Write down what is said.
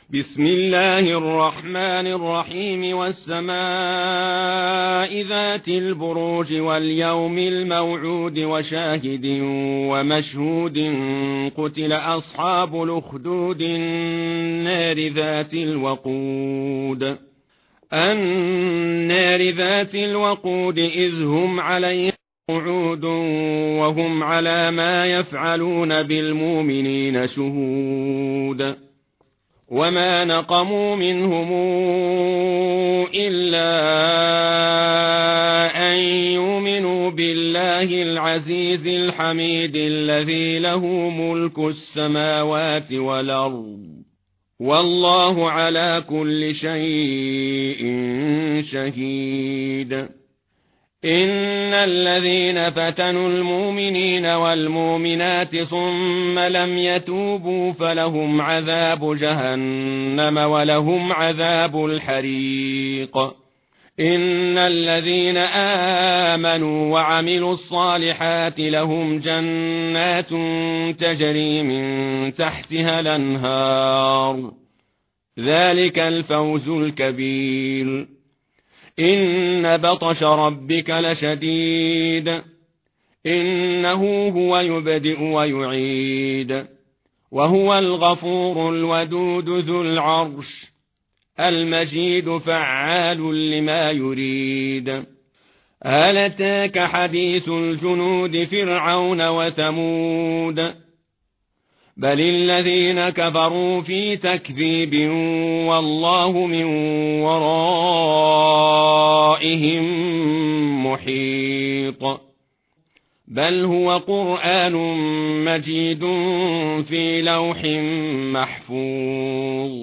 بسم الله الرحمن الرحيم والسماء ذات البروج واليوم الموعود وشاهد ومشهود قتل أصحاب الأخدود النار ذات الوقود إذ هم عليها قعود وهم على ما يفعلون بالمؤمنين شهود وما نقموا منهم إلا أن يؤمنوا بالله العزيز الحميد الذي له ملك السماوات والأرض والله على كل شيء شهيد. إن الذين فتنوا المؤمنين والمؤمنات ثم لم يتوبوا فلهم عذاب جهنم ولهم عذاب الحريق. إن الذين آمنوا وعملوا الصالحات لهم جنات تجري من تحتها الأنهار ذلك الفوز الكبير. إن بطش ربك لشديد إنه هو يبدئ ويعيد وهو الغفور الودود ذو العرش المجيد فعال لما يريد. هل أتاك حديث الجنود فرعون وثمود بل الذين كفروا في تكذيب والله من ورائهم محيط. بل هو قرآن مجيد في لوح محفوظ